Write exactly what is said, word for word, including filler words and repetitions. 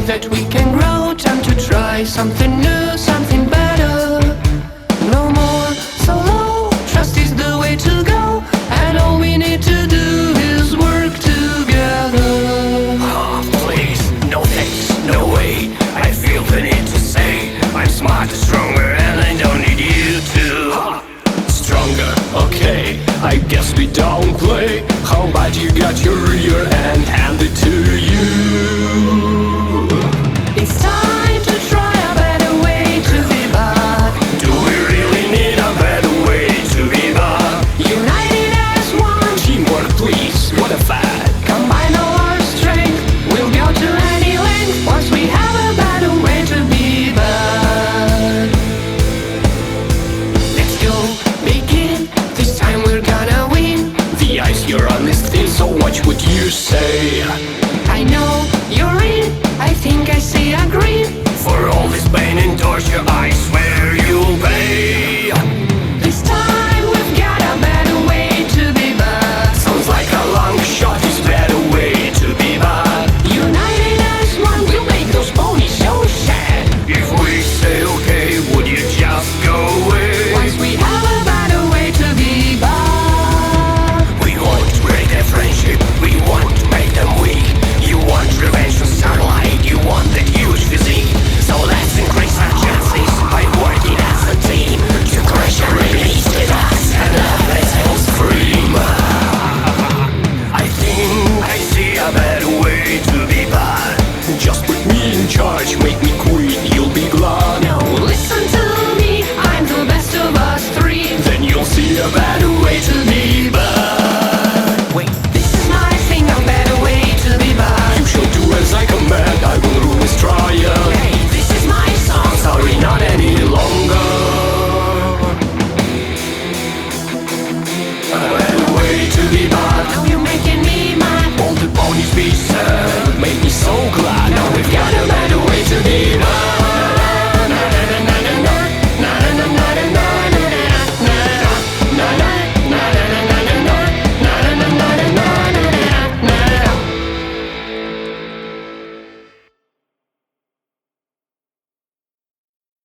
that we can grow. Time to try something new, something better. No more solo, trust is the way to go, and all we need to do is work together. Oh, please, no thanks, no way. I feel the need to say I'm smarter, stronger, and I don't need you to. Stronger, okay, I guess we don't play. How about you got your rear end handed to you? It's time to try a better way to be back. Do we really need a better way to be back? United as one, Teamwork, please, what a fad. combine all our strength, we'll go to any length once we have a better way to be back. Let's go, begin, this time we're gonna win. The ice you're on is thin, so what would you say? I know you're in, I think I see a green. For all this pain and torture, I swear you'll pay. This time we've got a better way to be back. Sounds like a long shot, this better way to be back. United as one, we'll make those ponies so sad. If we say okay, would you just go away? Once we have a better way to be back. We want to break their friendship, we want to make them weak. You want revenge from starlight, you want that huge physique. So let's increase our chances by working as a team to crush and release with us and let ourselves scream. I think I see a better way to be bad. Just put me in charge, make me queen, you'll be glad. Now listen to me, I'm the best of us three. Then you'll see a better way to be